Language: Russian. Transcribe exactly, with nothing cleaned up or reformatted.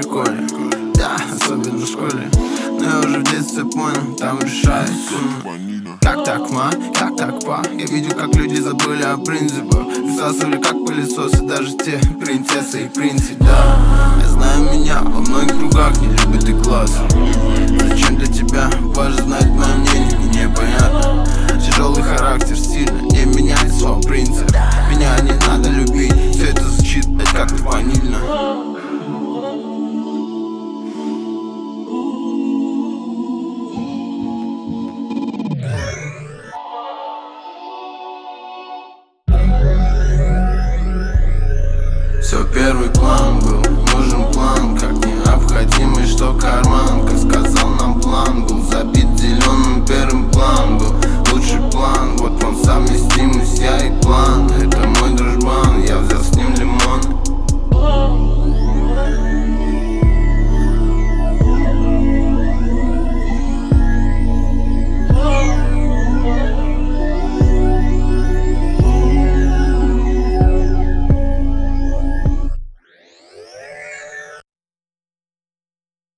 приколе. Да, особенно в школе. Но я уже в детстве понял, там решает сумма. Как так, ма? Как так, па? Я видел, как люди забыли о принципах. Высасывали как пылесосы даже те принцессы и принцы, да. Я знаю, меня во многих кругах не любят и класс. Зачем для тебя важно знать мое мнение, мне непонятно. Тяжелый характер сильно не меняет свой принцип. Меня не надо любить, все это звучит опять как-то ванильно.